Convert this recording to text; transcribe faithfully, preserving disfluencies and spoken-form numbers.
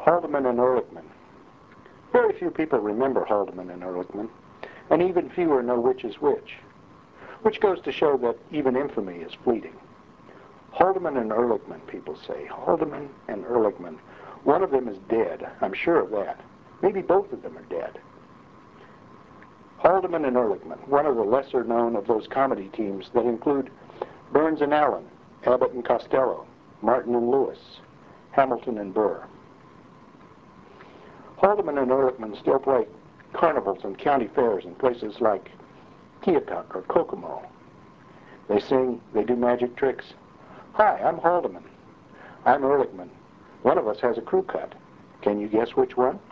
Haldeman and Ehrlichman. Very few people remember Haldeman and Ehrlichman, and even fewer know which is which, which goes to show that even infamy is fleeting. Haldeman and Ehrlichman, people say. Haldeman and Ehrlichman. One of them is dead. I'm sure of that. Maybe both of them are dead. Haldeman and Ehrlichman, one of the lesser known of those comedy teams that include Burns and Allen, Abbott and Costello, Martin and Lewis, Hamilton and Burr. Haldeman and Ehrlichman still play carnivals and county fairs in places like Keokuk or Kokomo. They sing, they do magic tricks. Hi, I'm Haldeman. I'm Ehrlichman. One of us has a crew cut. Can you guess which one?